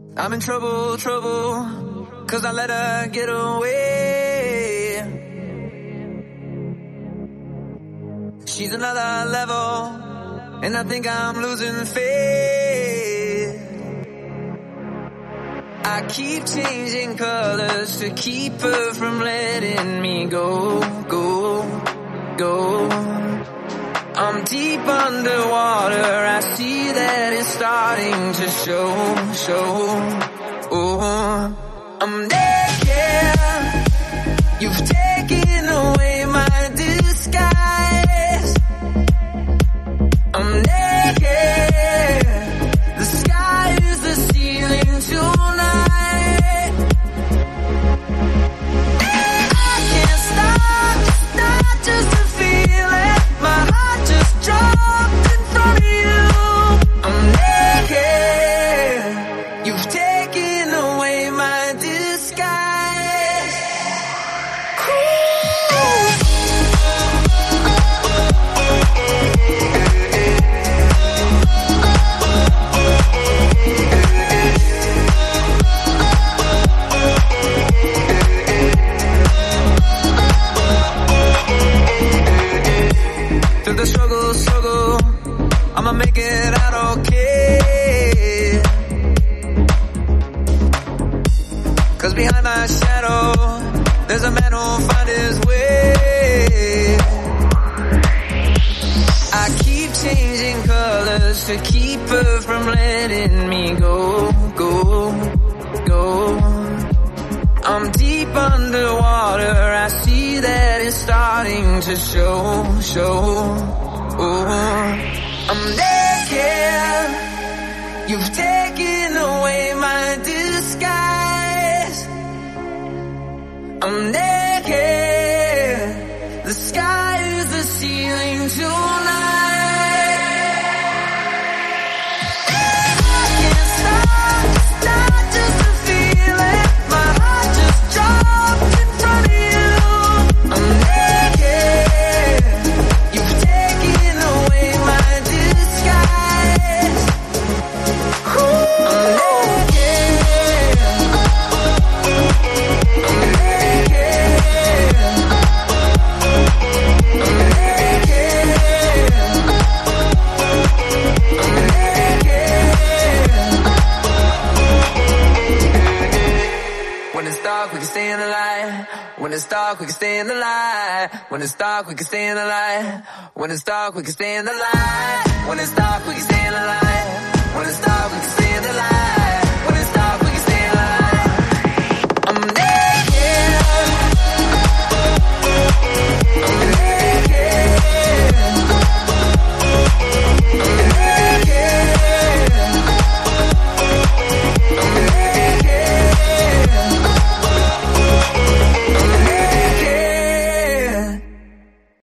I'm in trouble, 'cause I let her get away. She's another level, and I think I'm losing faith. I keep changing colors to keep her from letting me go. I'm deep underwater, I see that it's starting to show. Oh, I'm naked, you've taken away my disguise. I'm naked, the sky is the ceiling tonight. I can't stop, it's not just a feeling. My heart just dropped in front of you. I'm naked, you've taken away my disguise. Through the struggle, I'ma make it out okay. 'Cause behind my shadow, there's a man who'll find his way. I keep changing colors to keep her from letting me go. I'm deep underwater, I see that it's starting to show. Oh, I'm naked, you've taken away my disguise. I'm naked, the sky is the ceiling tonight. I can't stop, it's not just a feeling. My heart just dropped in front of you. I'm naked, you've taken away my disguise. I'm naked, I'm naked, I'm naked, I'm naked. When it's dark, we can stay in the light. When it's dark, we can stay in the light. When it's dark, we can stay in the light. When it's dark, we can stay in the light. When it's dark, we can stay in the light. When it's dark, we can stay in the light.